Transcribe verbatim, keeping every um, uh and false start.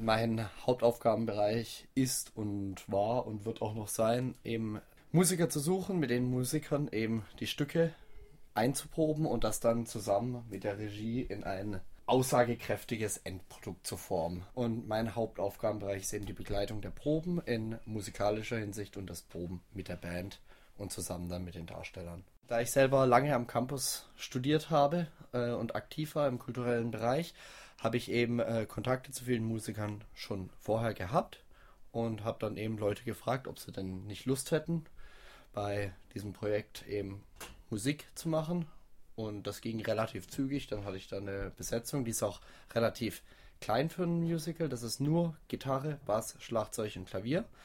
Mein Hauptaufgabenbereich ist und war und wird auch noch sein, eben Musiker zu suchen, mit den Musikern eben die Stücke einzuproben und das dann zusammen mit der Regie in ein aussagekräftiges Endprodukt zu formen. Und mein Hauptaufgabenbereich ist eben die Begleitung der Proben in musikalischer Hinsicht und das Proben mit der Band und zusammen dann mit den Darstellern. Da ich selber lange am Campus studiert habe äh, und aktiv war im kulturellen Bereich, habe ich eben äh, Kontakte zu vielen Musikern schon vorher gehabt und habe dann eben Leute gefragt, ob sie denn nicht Lust hätten, bei diesem Projekt eben Musik zu machen. Und das ging relativ zügig. Dann hatte ich da eine Besetzung, die ist auch relativ klein für ein Musical. Das ist nur Gitarre, Bass, Schlagzeug und Klavier.